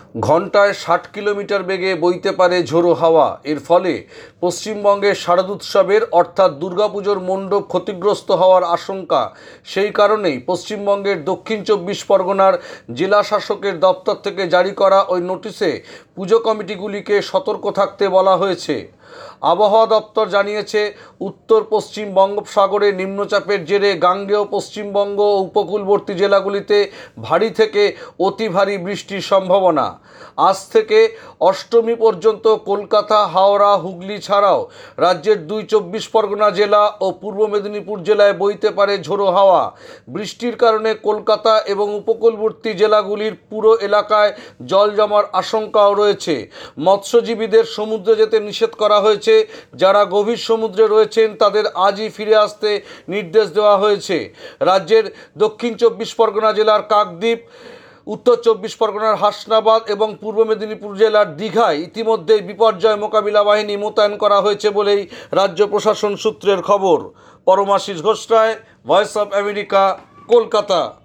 ঘন্টায় ৬০ কিলোমিটার বেগে বইতে পারে ঝোড়ো হাওয়া। এর ফলে পশ্চিমবঙ্গের শারদোৎসবের অর্থাৎ দুর্গাপুজোর মণ্ডপ ক্ষতিগ্রস্ত হওয়ার আশঙ্কা। সেই কারণেই পশ্চিমবঙ্গের দক্ষিণ ২৪ পরগনার জেলা শাসকের দপ্তর থেকে জারি করা ওই নোটিশে পুজো কমিটিগুলিকে সতর্ক থাকতে বলা হয়েছে। আবহাওয়া দপ্তর জানিয়েছে, উত্তর পশ্চিম বঙ্গোপসাগরে নিম্নচাপের জেরে গাঙ্গেয় পশ্চিমবঙ্গ ও উপকূলবর্তী জেলাগুলিতে ভারী থেকে অতি ভারী বৃষ্টির সম্ভাবনা। আজ থেকে অষ্টমী পর্যন্ত কলকাতা, হাওড়া, হুগলি ছাড়াও রাজ্যের ২ পরগনা জেলা ও পূর্ব মেদিনীপুর জেলায় বইতে পারে ঝোড়ো হাওয়া। বৃষ্টির কারণে কলকাতা এবং উপকূলবর্তী জেলাগুলির পুরো এলাকায় জল জমার আশঙ্কাও রয়েছে। মৎস্যজীবীদের সমুদ্রে যেতে নিষেধ করা হয়েছে। যারা গভীর সমুদ্রে রয়েছেন তাদের আজই ফিরে আসতে নির্দেশ দেওয়া হয়েছে। রাজ্যের দক্ষিণ ২৪ পরগনা জেলার কাকদ্বীপ, উত্তর ২৪ পরগনার হাসনাবাদ এবং পূর্ব মেদিনীপুর জেলার দীঘায় ইতিমধ্যেই বিপর্যয় মোকাবিলা বাহিনী মোতায়েন করা হয়েছে বলেই রাজ্য প্রশাসন সূত্রের খবর। Paramashis Ghosh Roy, voice of America, Kolkata.